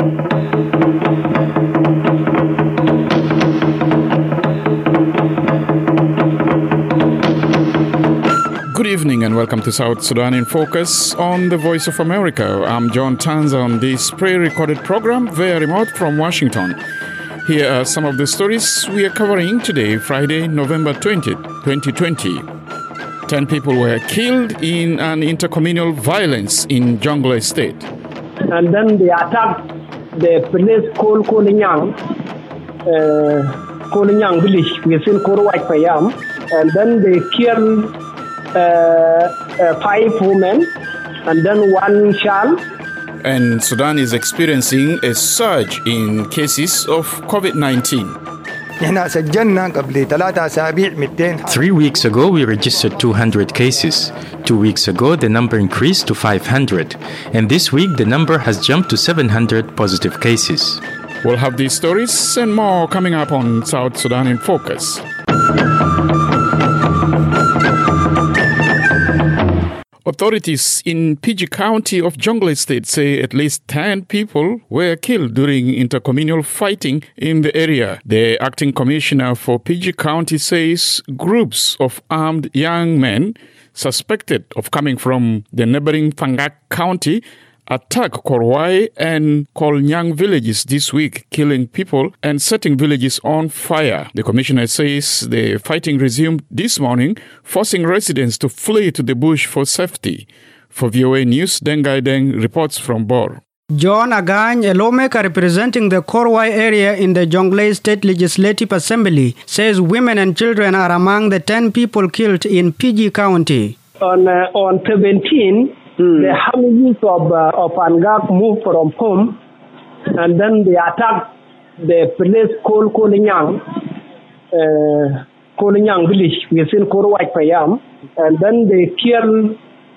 Good evening and welcome to South Sudan in Focus on the Voice of America. I'm John Tanza on this pre-recorded program via remote from Washington. Here are some of the stories we are covering today, Friday, November 20th, 2020. 10 people were killed in an intercommunal violence in Jonglei State. And then they attacked the place called Kolinyang village within Korowai Payam. And then they killed 5 women and then 1 child. And Sudan is experiencing a surge in cases of COVID-19. 3 weeks ago, we registered 200 cases. 2 weeks ago, the number increased to 500. And this week, the number has jumped to 700 positive cases. We'll have these stories and more coming up on South Sudan in Focus. Authorities in PG County of Jonglei State say at least 10 people were killed during intercommunal fighting in the area. The acting commissioner for PG County says groups of armed young men suspected of coming from the neighboring Fangak County attacked Korowai and Kolnyang villages this week, killing people and setting villages on fire. The commissioner says the fighting resumed this morning, forcing residents to flee to the bush for safety. For VOA News, Dengai Deng reports from Bor. John Agany, a lawmaker representing the Korowai area in the Jonglei State Legislative Assembly, says women and children are among the 10 people killed in PG County. On 17, the families of Angak moved from home, and then they attacked the place called Kolinyang village within Korowai Payam, and then they killed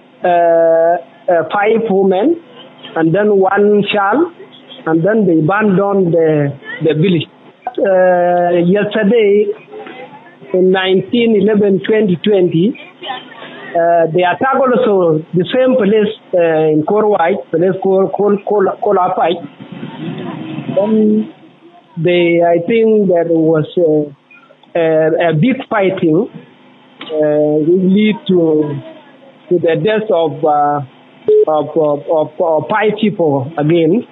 5 women and then 1 child, and then they abandoned the village. Yesterday, in 19/11/2020, they attacked also the same place in Korowai, place called Kolapai. Then I think there was a big fighting, which lead to the death of 5 people again,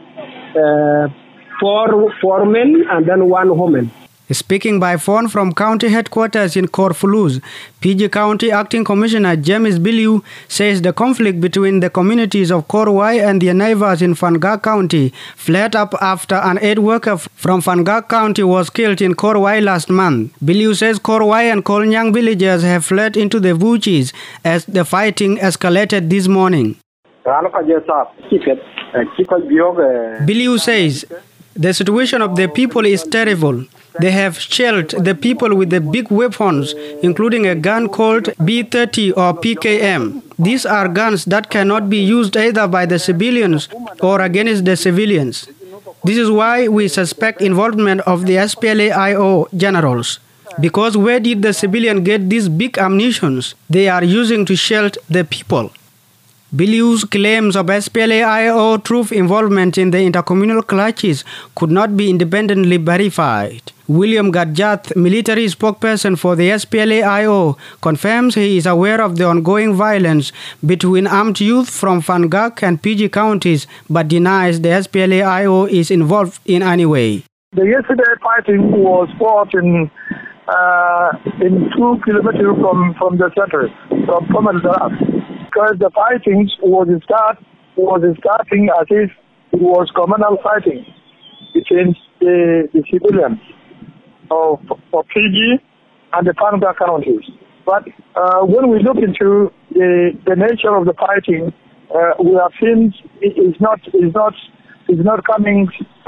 4 men and then 1 woman. Speaking by phone from county headquarters in Korfuluz, PG County Acting Commissioner James Biliu says the conflict between the communities of Korowai and their neighbors in Fangak County flared up after an aid worker from Fangak County was killed in Korowai last month. Biliu says Korowai and Kolnyang villagers have fled into the bushes as the fighting escalated this morning. Biliu says the situation of the people is terrible. They have shelled the people with the big weapons, including a gun called B-30 or PKM. These are guns that cannot be used either by the civilians or against the civilians. This is why we suspect involvement of the SPLA-IO generals. Because where did the civilian get these big ammunitions they are using to shield the people? Biliu's claims of SPLA-IO troop involvement in the intercommunal clashes could not be independently verified. William Gadjath, military spokesperson for the SPLA-IO, confirms he is aware of the ongoing violence between armed youth from Fangak and PG counties, but denies the SPLA-IO is involved in any way. The yesterday fighting was fought in 2 kilometers from the center, from Pomaldaras. Because the fighting was starting as if it was communal fighting between the civilians of PG and the Fangak counties. But when we look into the nature of the fighting, we have seen it is not coming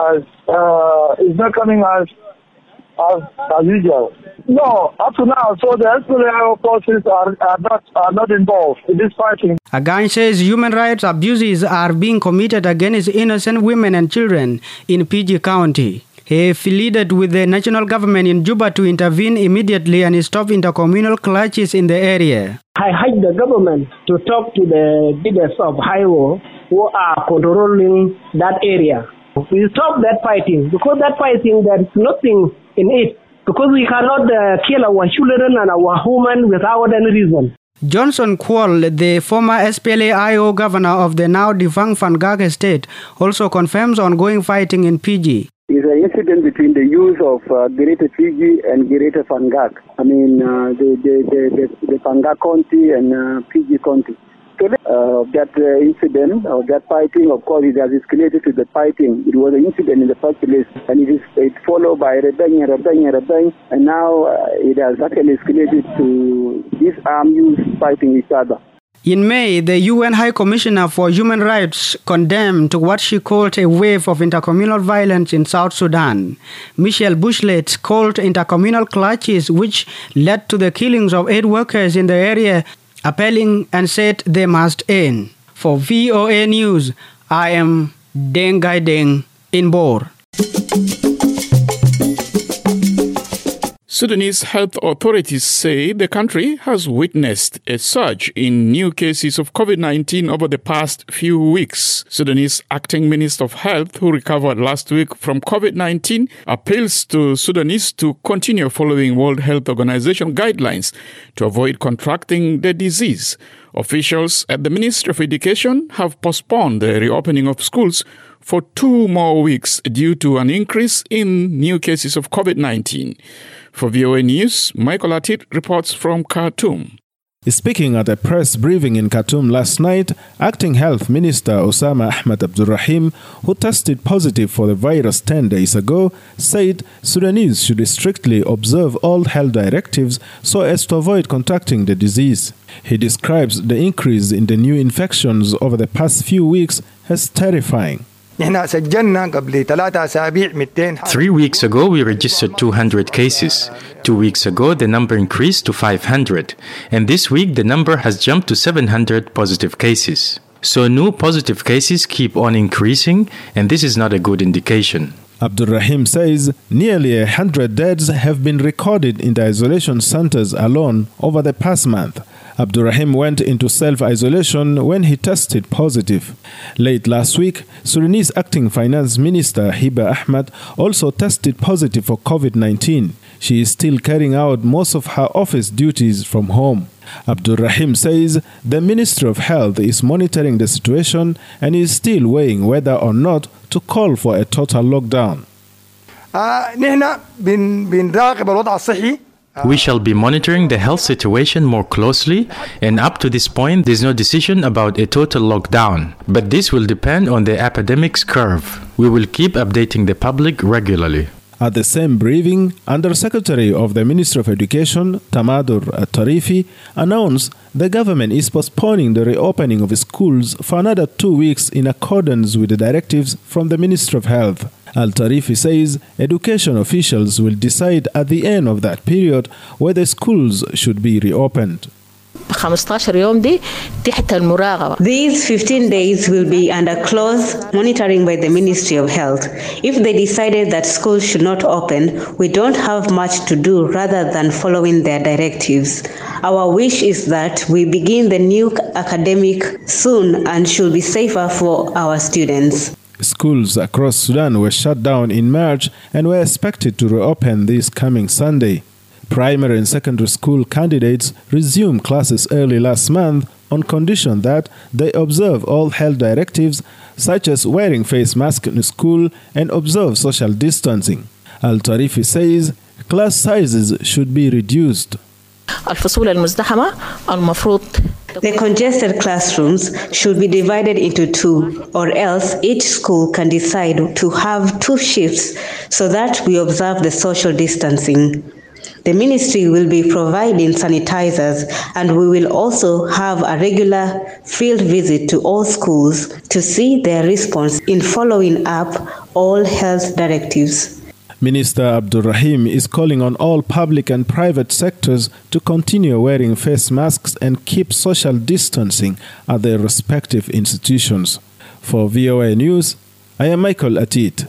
as usual. No, up to now, so the SPLA forces are not involved in this fighting. Agany says human rights abuses are being committed against innocent women and children in PG County. He pleaded with the national government in Juba to intervene immediately and stop intercommunal clashes in the area. I urge the government to talk to the leaders of Haiwo who are controlling that area We stop that fighting, because that fighting, there is nothing in it, because we cannot kill our children and our women without any reason. Johnson Kwol, the former SPLA-IO governor of the now defunct Fangak state, also confirms ongoing fighting in PG. It's an incident between the youth of Greater PG and Greater Fangak. I mean, the Fangak County and PG County. So that incident, or that fighting, of course, it has escalated to the fighting. It was an incident in the first place, and it's followed by rebellion, and now it has actually escalated to these armed youths fighting each other. In May, the UN High Commissioner for Human Rights condemned what she called a wave of intercommunal violence in South Sudan. Michelle Bachelet called intercommunal clashes which led to the killings of 8 workers in the area appalling and said they must end. For VOA News, I am Deng Gai Deng in Bor. Sudanese health authorities say the country has witnessed a surge in new cases of COVID-19 over the past few weeks. Sudanese acting Minister of Health, who recovered last week from COVID-19, appeals to Sudanese to continue following World Health Organization guidelines to avoid contracting the disease. Officials at the Ministry of Education have postponed the reopening of schools for 2 more weeks due to an increase in new cases of COVID-19. For VOA News, Michael Atit reports from Khartoum. Speaking at a press briefing in Khartoum last night, Acting Health Minister Osama Ahmed Abdulrahim, who tested positive for the virus 10 days ago, said Sudanese should strictly observe all health directives so as to avoid contracting the disease. He describes the increase in the new infections over the past few weeks as terrifying. 3 weeks ago, we registered 200 cases. 2 weeks ago, the number increased to 500. And this week, the number has jumped to 700 positive cases. So new positive cases keep on increasing, and this is not a good indication. Abdulrahim says nearly 100 deaths have been recorded in the isolation centers alone over the past month. Abdulrahim went into self-isolation when he tested positive. Late last week, Sudanese Acting Finance Minister Hiba Ahmed also tested positive for COVID-19. She is still carrying out most of her office duties from home. Abdulrahim says the Ministry of Health is monitoring the situation and is still weighing whether or not to call for a total lockdown. We shall be monitoring the health situation more closely, and up to this point, there's no decision about a total lockdown. But this will depend on the epidemic's curve. We will keep updating the public regularly. At the same briefing, Undersecretary of the Ministry of Education, Tamadur Al-Tarifi, announced the government is postponing the reopening of schools for another 2 weeks in accordance with the directives from the Ministry of Health. Al-Tarifi says education officials will decide at the end of that period whether schools should be reopened. These 15 days will be under close monitoring by the Ministry of Health. If they decided that schools should not open, we don't have much to do rather than following their directives. Our wish is that we begin the new academic soon and should be safer for our students. Schools across Sudan were shut down in March and were expected to reopen this coming Sunday. Primary and secondary school candidates resumed classes early last month on condition that they observe all health directives such as wearing face masks in school and observe social distancing. Al-Tarifi says class sizes should be reduced. The congested classrooms should be divided into 2, or else each school can decide to have 2 shifts so that we observe the social distancing. The ministry will be providing sanitizers, and we will also have a regular field visit to all schools to see their response in following up all health directives. Minister Abdulrahim is calling on all public and private sectors to continue wearing face masks and keep social distancing at their respective institutions. For VOA News, I am Michael Atit.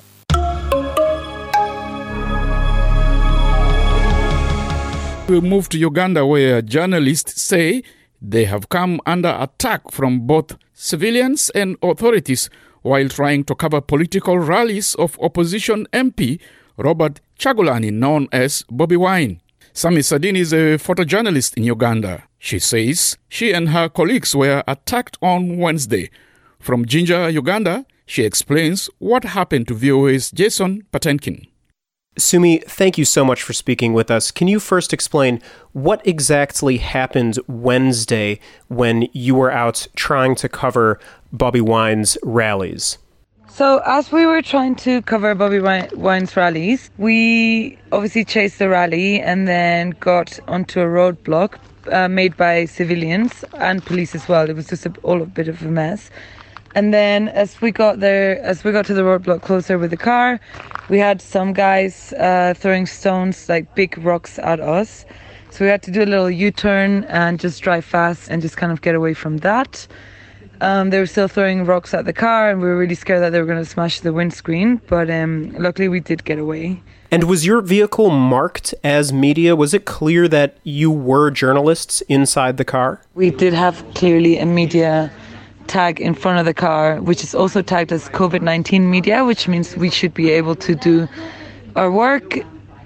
We'll move to Uganda, where journalists say they have come under attack from both civilians and authorities while trying to cover political rallies of opposition MP Robert Kyagulanyi, known as Bobi Wine. Sami Sadini is a photojournalist in Uganda. She says she and her colleagues were attacked on Wednesday. From Jinja, Uganda, she explains what happened to VOA's Jason Patenkin. Sumi, thank you so much for speaking with us. Can you first explain what exactly happened Wednesday when you were out trying to cover Bobi Wine's rallies? So as we were trying to cover Bobi Wine's rallies, we obviously chased the rally and then got onto a roadblock made by civilians and police as well. It was just all a bit of a mess. And then as we got to the roadblock closer with the car, we had some guys throwing stones, like big rocks at us. So we had to do a little U-turn and just drive fast and just kind of get away from that. They were still throwing rocks at the car and we were really scared that they were going to smash the windscreen. But luckily we did get away. And was your vehicle marked as media? Was it clear that you were journalists inside the car? We did have clearly a media tag in front of the car, which is also tagged as COVID-19 media, which means we should be able to do our work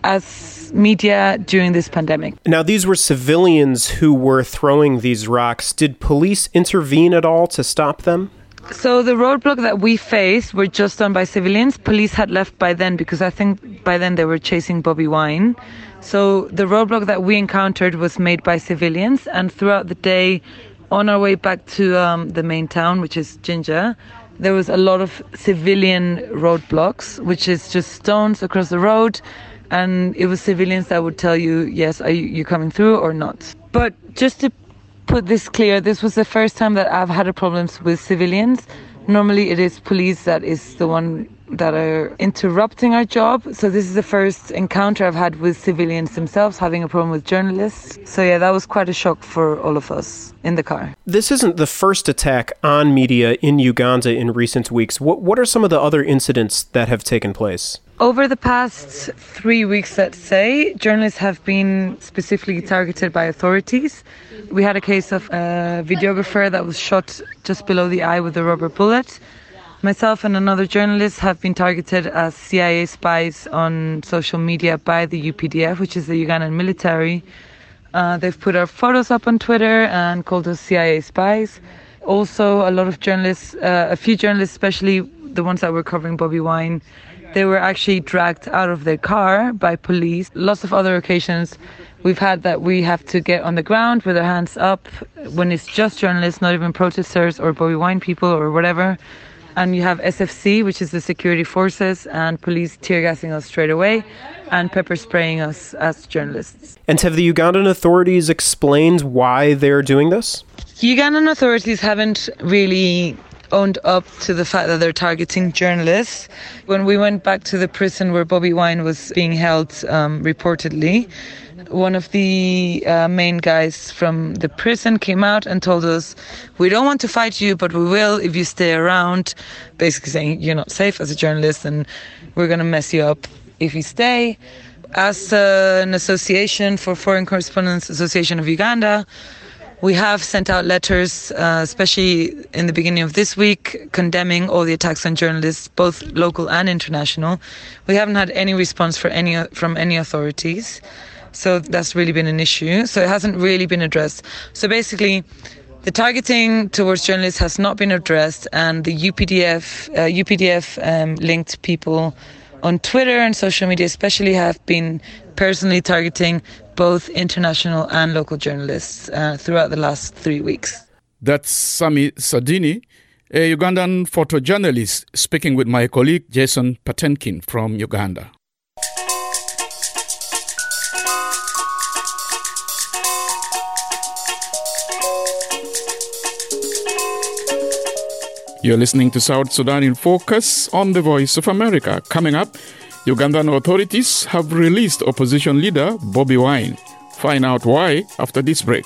as media during this pandemic. Now, these were civilians who were throwing these rocks. Did police intervene at all to stop them? So the roadblock that we faced were just done by civilians. Police had left by then because I think by then they were chasing Bobi Wine. So the roadblock that we encountered was made by civilians, and throughout the day, on our way back to the main town, which is Jinja, there was a lot of civilian roadblocks, which is just stones across the road. And it was civilians that would tell you, yes, are you coming through or not? But just to put this clear, this was the first time that I've had problems with civilians. Normally it is police that is the one that are interrupting our job. So this is the first encounter I've had with civilians themselves having a problem with journalists. So yeah, that was quite a shock for all of us in the car. This isn't the first attack on media in Uganda in recent weeks. What are some of the other incidents that have taken place? Over the past 3 weeks, let's say, journalists have been specifically targeted by authorities. We had a case of a videographer that was shot just below the eye with a rubber bullet. Myself and another journalist have been targeted as CIA spies on social media by the UPDF, which is the Ugandan military. They've put our photos up on Twitter and called us CIA spies. Also, a lot of journalists, a few journalists, especially the ones that were covering Bobi Wine, they were actually dragged out of their car by police. Lots of other occasions we've had that we have to get on the ground with our hands up when it's just journalists, not even protesters or Bobi Wine people or whatever. And you have SFC, which is the security forces, and police tear gassing us straight away and pepper spraying us as journalists. And have the Ugandan authorities explained why they're doing this? Ugandan authorities haven't really owned up to the fact that they're targeting journalists. When we went back to the prison where Bobi Wine was being held, reportedly, one of the main guys from the prison came out and told us, we don't want to fight you, but we will if you stay around, basically saying you're not safe as a journalist and we're going to mess you up if you stay. As an association for Foreign Correspondents Association of Uganda, we have sent out letters, especially in the beginning of this week, condemning all the attacks on journalists, both local and international. We haven't had any response from any authorities. So that's really been an issue. So it hasn't really been addressed. So basically, the targeting towards journalists has not been addressed, and the UPDF linked people on Twitter and social media especially have been personally targeting both international and local journalists throughout the last 3 weeks. That's Sami Sadini, a Ugandan photojournalist, speaking with my colleague Jason Patenkin from Uganda. You're listening to South Sudan in Focus on the Voice of America. Coming up, Ugandan authorities have released opposition leader Bobi Wine. Find out why after this break.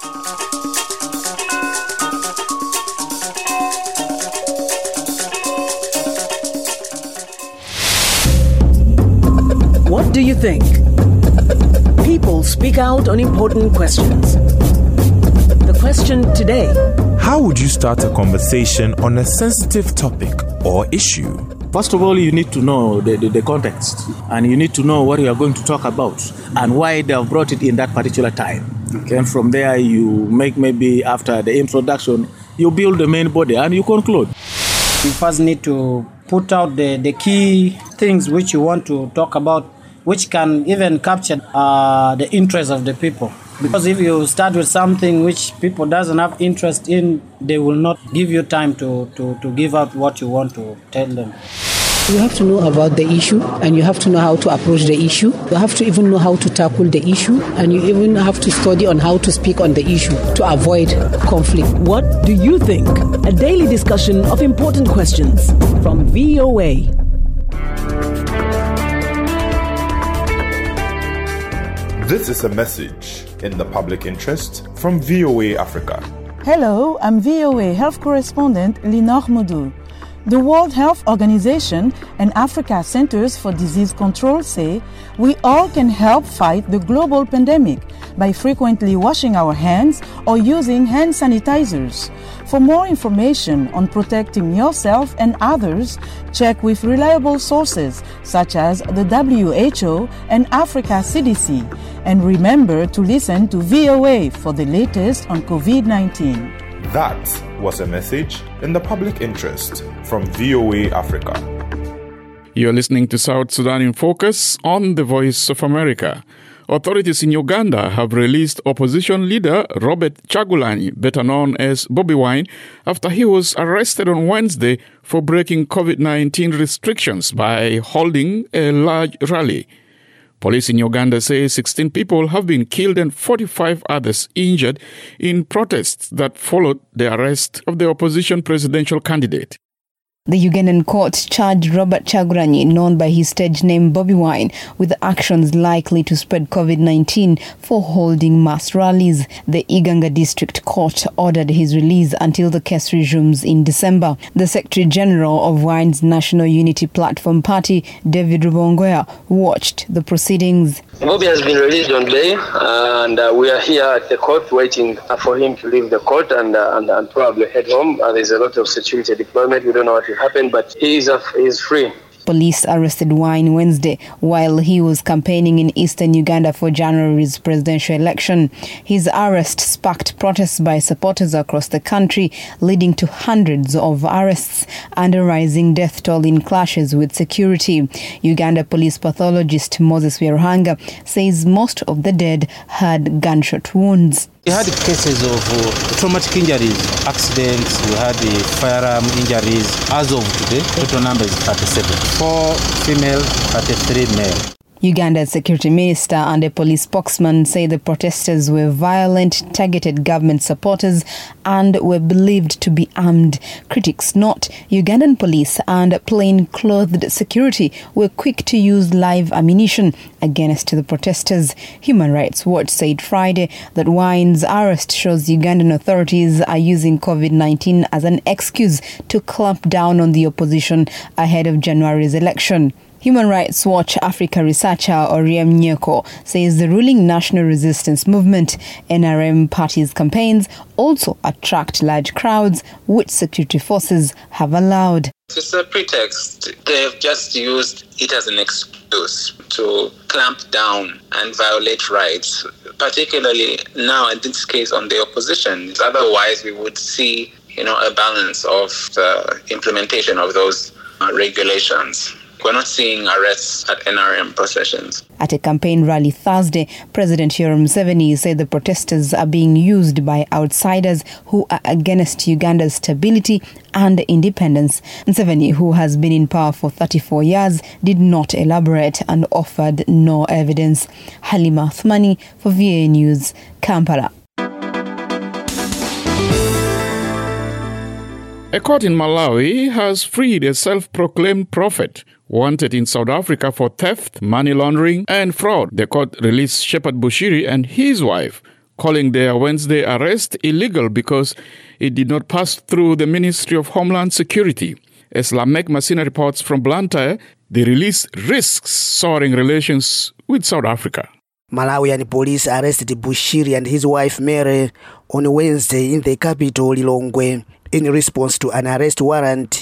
What do you think? People speak out on important questions. The question today: how would you start a conversation on a sensitive topic or issue. First of all, you need to know the context, and you need to know what you are going to talk about and why they have brought it in that particular time. Okay. And from there, you make, maybe after the introduction, you build the main body and you conclude. You first need to put out the key things which you want to talk about, which can even capture the interest of the people. Because if you start with something which people doesn't have interest in, they will not give you time to give out what you want to tell them. You have to know about the issue, and you have to know how to approach the issue. You have to even know how to tackle the issue, and you even have to study on how to speak on the issue to avoid conflict. What do you think? A daily discussion of important questions from VOA. This is a message in the public interest from VOA Africa. Hello, I'm VOA Health Correspondent Linor Modou. The World Health Organization and Africa Centers for Disease Control say we all can help fight the global pandemic by frequently washing our hands or using hand sanitizers. For more information on protecting yourself and others, check with reliable sources such as the WHO and Africa CDC. And remember to listen to VOA for the latest on COVID-19. That was a message in the public interest from VOA Africa. You're listening to South Sudan in Focus on the Voice of America. Authorities in Uganda have released opposition leader Robert Kyagulanyi, better known as Bobi Wine, after he was arrested on Wednesday for breaking COVID-19 restrictions by holding a large rally. Police in Uganda say 16 people have been killed and 45 others injured in protests that followed the arrest of the opposition presidential candidate. The Ugandan court charged Robert Kyagulanyi, known by his stage name Bobi Wine, with actions likely to spread COVID-19 for holding mass rallies. The Iganga District Court ordered his release until the case resumes in December. The Secretary General of Wine's National Unity Platform Party, David Rubongoya, watched the proceedings. Bobi has been released on bail, and we are here at the court waiting for him to leave the court and probably head home. There's a lot of security deployment. We don't know what will happen, but he is free. Police arrested Wine Wednesday while he was campaigning in eastern Uganda for January's presidential election. His arrest sparked protests by supporters across the country, leading to hundreds of arrests and a rising death toll in clashes with security. Uganda police pathologist Moses Wieruhanga says most of the dead had gunshot wounds. We had cases of traumatic injuries, accidents, we had the firearm injuries. As of today, total number is 37. 4 female, 33 male. Uganda's security minister and a police spokesman say the protesters were violent, targeted government supporters and were believed to be armed. Critics note Ugandan police and plain-clothed security were quick to use live ammunition against the protesters. Human Rights Watch said Friday that Wine's arrest shows Ugandan authorities are using COVID-19 as an excuse to clamp down on the opposition ahead of January's election. Human Rights Watch Africa researcher Oriem Nyeko says the ruling National Resistance Movement NRM party's campaigns also attract large crowds, which security forces have allowed. It's a pretext. They've just used it as an excuse to clamp down and violate rights, particularly now in this case on the opposition. Otherwise, we would see, a balance of the implementation of those regulations. We're not seeing arrests at NRM processions. At a campaign rally Thursday, President Yoweri Museveni said the protesters are being used by outsiders who are against Uganda's stability and independence. Museveni, who has been in power for 34 years, did not elaborate and offered no evidence. Halima Athmani for VOA News, Kampala. A court in Malawi has freed a self-proclaimed prophet wanted in South Africa for theft, money laundering, and fraud. The court released Shepherd Bushiri and his wife, calling their Wednesday arrest illegal because it did not pass through the Ministry of Homeland Security. As Lamek Masina reports from Blantyre, the release risks souring relations with South Africa. Malawian police arrested Bushiri and his wife Mary on Wednesday in the capital Lilongwe in response to an arrest warrant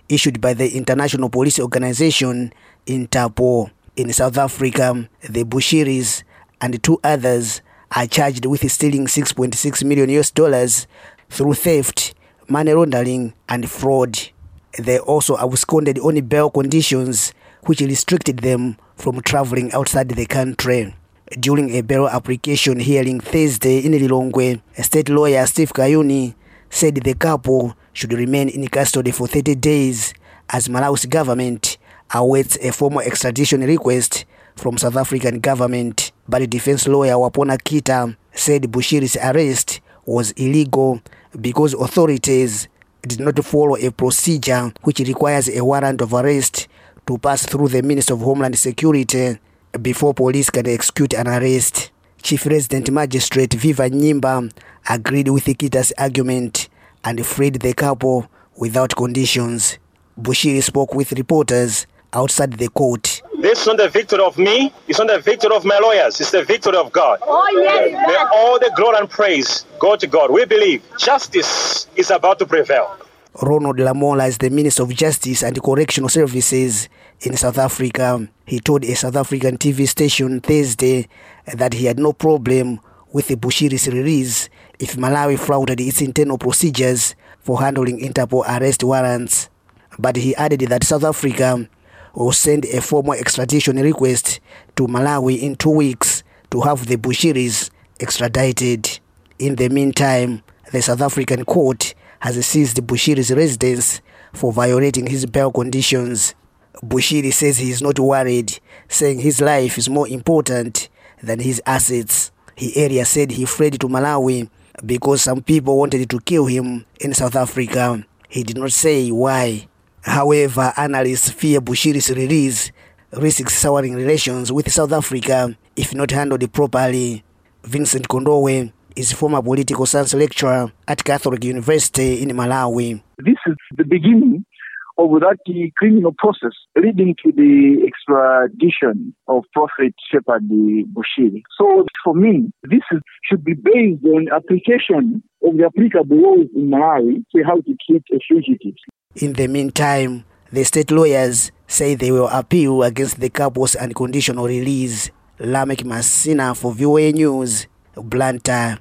issued by the International Police Organization, Interpol. In South Africa, the Bushiris and 2 others are charged with stealing $6.6 million through theft, money laundering, and fraud. They also absconded on bail conditions, which restricted them from traveling outside the country. During a bail application hearing Thursday in Lilongwe, state lawyer Steve Kayuni said the couple should remain in custody for 30 days as Malawi's government awaits a formal extradition request from South African government. But defense lawyer Wapona Kita said Bushiri's arrest was illegal because authorities did not follow a procedure which requires a warrant of arrest to pass through the Minister of Homeland Security before police can execute an arrest. Chief Resident Magistrate Viva Nyimba agreed with Kita's argument and freed the couple without conditions. Bushiri spoke with reporters outside the court. This is not the victory of me, it's not the victory of my lawyers, it's the victory of God. Oh, yes. May all the glory and praise go to God. We believe justice is about to prevail. Ronald Lamola is the Minister of Justice and Correctional Services in South Africa. He told a South African TV station Thursday that he had no problem with the Bushiri's release if Malawi flouted its internal procedures for handling Interpol arrest warrants. But he added that South Africa will send a formal extradition request to Malawi in 2 weeks to have the Bushiris extradited. In the meantime, the South African court has seized Bushiri's residence for violating his bail conditions. Bushiri says he is not worried, saying his life is more important than his assets. He earlier said he fled to Malawi because some people wanted to kill him in South Africa. He did not say why. However, analysts fear Bushiri's release risks souring relations with South Africa if not handled properly. Vincent Kondowe is former political science lecturer at Catholic University in Malawi. This is the beginning of that criminal process leading to the extradition of Prophet Shepherd Bushiri. So for me, this should be based on application of the applicable laws in Malawi to how to treat a fugitive. In the meantime, the state lawyers say they will appeal against the couple's unconditional release. Lamek Masina for VOA News, Blantyre.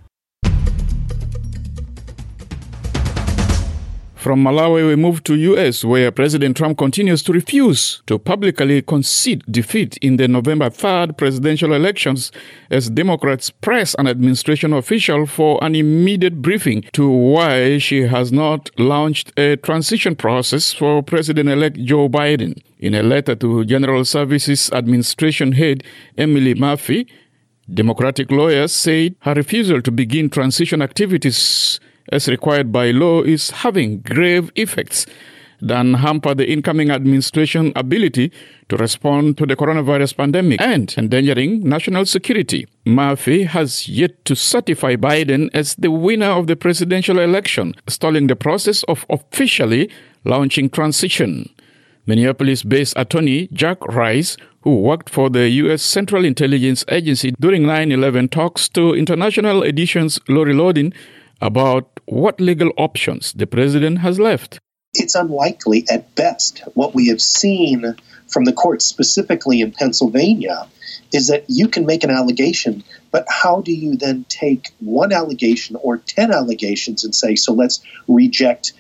From Malawi, we move to U.S., where President Trump continues to refuse to publicly concede defeat in the November 3rd presidential elections as Democrats press an administration official for an immediate briefing to why she has not launched a transition process for President-elect Joe Biden. In a letter to General Services Administration head Emily Murphy, Democratic lawyers said her refusal to begin transition activities as required by law is having grave effects that hamper the incoming administration's ability to respond to the coronavirus pandemic and endangering national security. Murphy has yet to certify Biden as the winner of the presidential election, stalling the process of officially launching transition. Minneapolis-based attorney Jack Rice, who worked for the U.S. Central Intelligence Agency during 9/11, talks to International Edition's Lori Loudon about what legal options the president has left. It's unlikely at best. What we have seen from the courts, specifically in Pennsylvania, is that you can make an allegation, but how do you then take one allegation or 10 allegations and say, so let's reject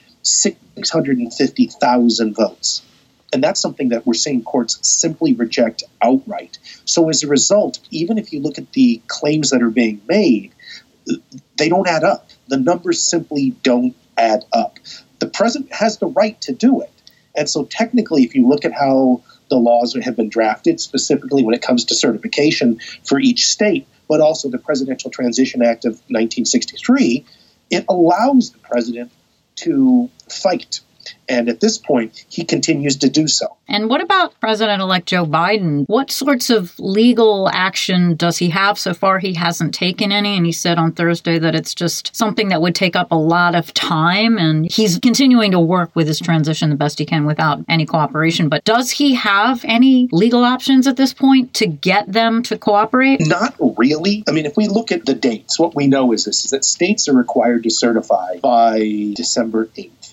650,000 votes? And that's something that we're seeing courts simply reject outright. So as a result, even if you look at the claims that are being made, they don't add up. The numbers simply don't add up. The president has the right to do it. And so technically, if you look at how the laws have been drafted, specifically when it comes to certification for each state, but also the Presidential Transition Act of 1963, it allows the president to fight. And at this point, he continues to do so. And what about President-elect Joe Biden? What sorts of legal action does he have? So far, he hasn't taken any. And he said on Thursday that it's just something that would take up a lot of time. And he's continuing to work with his transition the best he can without any cooperation. But does he have any legal options at this point to get them to cooperate? Not really. I mean, if we look at the dates, what we know is this, is that states are required to certify by December 8th.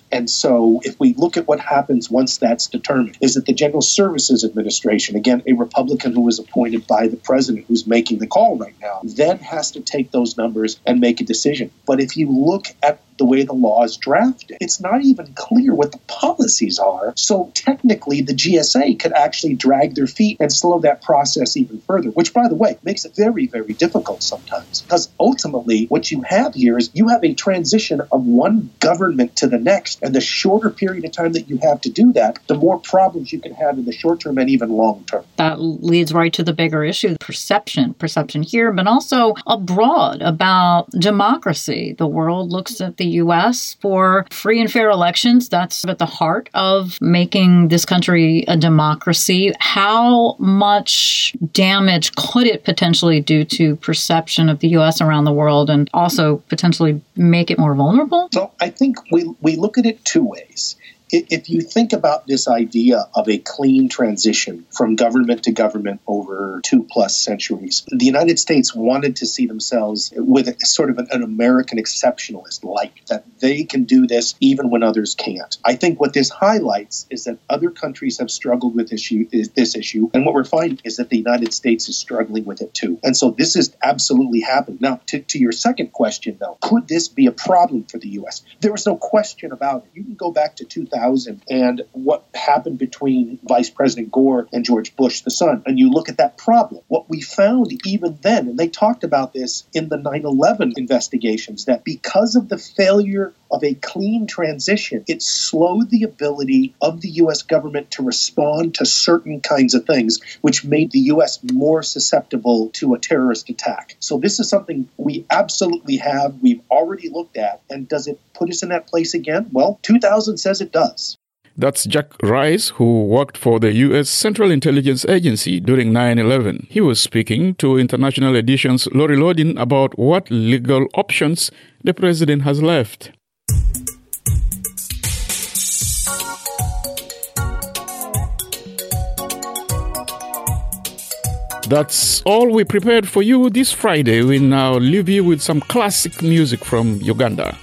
And so if we look at what happens once that's determined, is that the General Services Administration, again, a Republican who was appointed by the president who's making the call right now, then has to take those numbers and make a decision. But if you look at the way the law is drafted, it's not even clear what the policies are. So technically, the GSA could actually drag their feet and slow that process even further, which, by the way, makes it very, very difficult sometimes. Because ultimately, what you have here is you have a transition of one government to the next. And the shorter period of time that you have to do that, the more problems you can have in the short term and even long term. That leads right to the bigger issue, perception here, but also abroad about democracy. The world looks at the U.S. for free and fair elections. That's at the heart of making this country a democracy. How much damage could it potentially do to perception of the U.S. around the world and also potentially make it more vulnerable? So I think we look at it two ways. If you think about this idea of a clean transition from government to government over 2+ centuries, the United States wanted to see themselves with a sort of an American exceptionalist, like that they can do this even when others can't. I think what this highlights is that other countries have struggled with this issue, and what we're finding is that the United States is struggling with it too. And so this has absolutely happened. Now, to your second question, though, could this be a problem for the U.S.? There was no question about it. You can go back to 2000 and what happened between Vice President Gore and George Bush, the son, and you look at that problem. What we found even then, and they talked about this in the 9/11 investigations, that because of the failure of a clean transition, it slowed the ability of the U.S. government to respond to certain kinds of things, which made the U.S. more susceptible to a terrorist attack. So this is something we absolutely have, we've already looked at, and does it put us in that place again? Well, 2000 says it does. That's Jack Rice, who worked for the U.S. Central Intelligence Agency during 9/11. He was speaking to International Edition's Laurie Lodin about what legal options the president has left. That's all we prepared for you this Friday. We now leave you with some classic music from Uganda.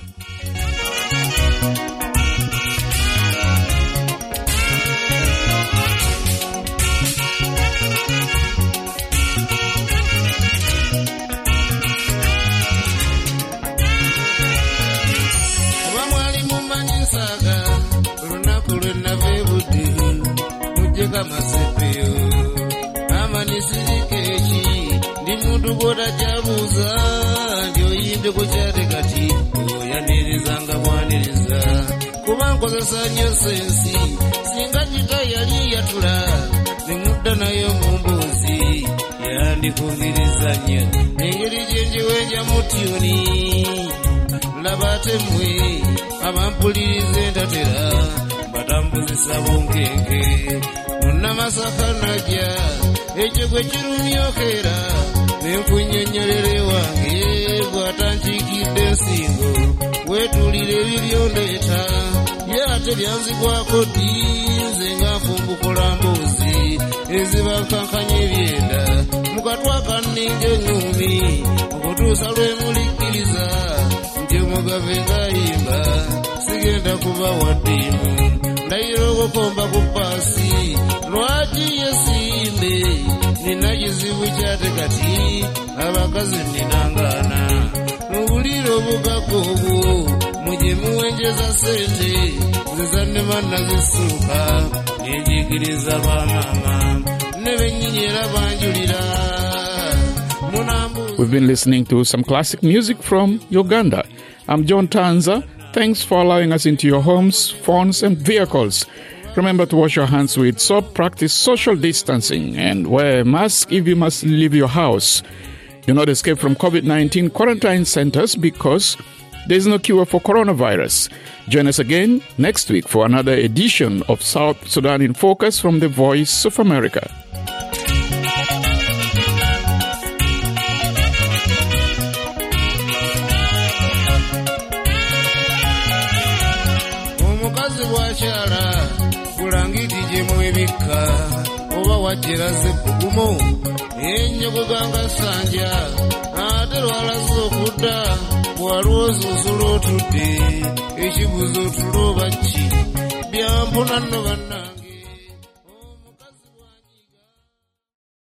Bora jabuza njoyinde kuchate kati yandirizanga mwaniriza kubankozesa nnyo sensi singa kita yali yatula nemudda nayo mumbuzi yandikungiriza nnyo engeri gyenjiwenja mutyuni labate mmwe abampuliriza entatera batambuzisa bunkenke munnamasaka najja ekyo gwe kirumyokera nenkunyonyolere wange bwatanjikidde ensingo wetulire ebibyondeeta ye ate byanzigwako ddi nze nga nfumbukola mbuzi ezibakankanya ebyenda mukatwa kanninga eŋŋumi okutuusa lwemulikkiriza nti omugave ngayimba sigenda kuba waddimu ndayira okukomba ku paasi lwaki yesimbe nina kizibu kyate kati abakazi ninangana mubulire obugagga obwo muje muwenjeza sente zizanne manna zisuuka nenjigiriza bamaama ne bennyinyeera banjulira. We've been listening to some classic music from Uganda. I'm John Tanza. Thanks for allowing us into your homes, phones, and vehicles. Remember to wash your hands with soap, practice social distancing, and wear a mask if you must leave your house. Do not escape from COVID-19 quarantine centers because there is no cure for coronavirus. Join us again next week for another edition of South Sudan in Focus from the Voice of America. Kulangiti jemwebika oba wajiraze bugumo enyogo ganga sanja ate lwalaze okudda bwalwoza osula otudde ekibuzo tuloba ki byampona nno bannange